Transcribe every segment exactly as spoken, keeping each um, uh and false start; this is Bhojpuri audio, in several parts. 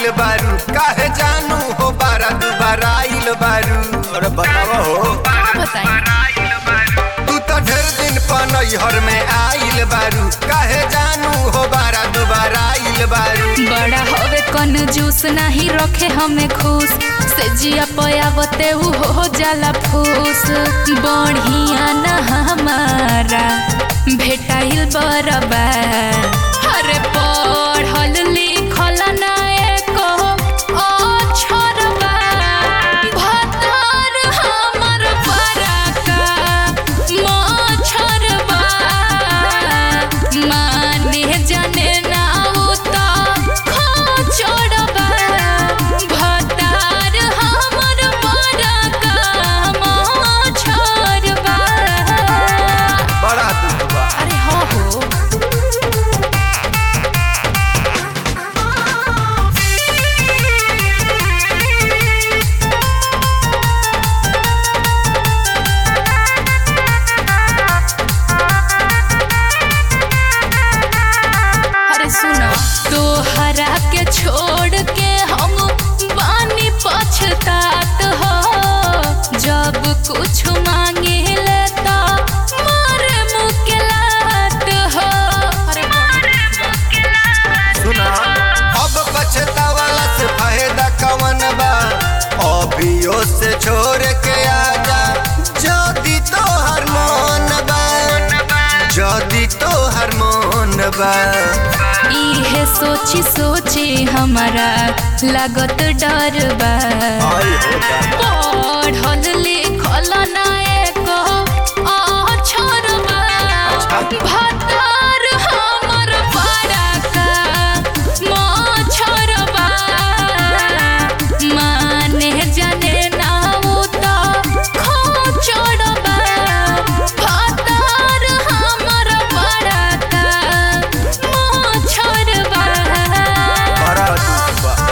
आइल बारू काहे जानू हो बारा दुबारा आइल बारू। अरे बतावा हो तू तो ढेर दिन पनहर में आइल बारू काहे जानू हो बारा दुबारा आइल बारू। बड़ा हवे कंजूस नहीं रखे हमें खुश से जिया पयावते हो जाला फूस। बढ़िया न हमारा भेटाइल बरबा अरे पढ़ल लिखल ना एको अक्षरबा भतार हमर बड़का मछरबा माने जाने ना उ त खोचरबा भतार हमर बड़का मछरबा। बड़ा दुख बा अरे हो हो तोहरा के छोड़ के हम बानी पछतात हो जब कुछ मांगे लेता मारे मुकेलात हो। सुना अब पछतावाला से फायदा कवन बा अभियो से छोड़ के आजा जदी तोहर मन बा जदी तोहर मन बा। इहे सोची सोची हमारा लागत डर बा पढ़ल लिखल ना एको अक्षरबा भतार हमर बड़का मछरबा माने जाने ना उ त खोचरबा भतार हमर बड़का मछरबा। बड़ा दुख बा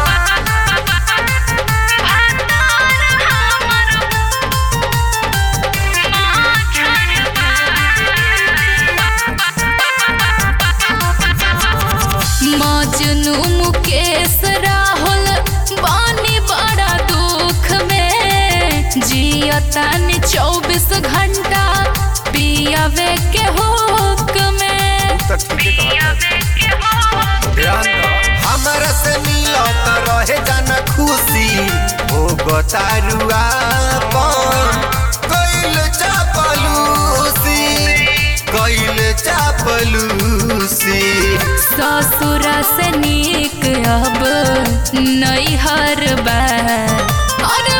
मजनू मुकेश राहुल बानी बड़ा दुख में जियतानी चौबीस घंटा पियावे के हुक में। हमरा से मिलत रहे जाना खुशी हो गतारुआ कैल चापलूसी कैल चापलूसी। ससुरा से नीक अब नैहर बा अरे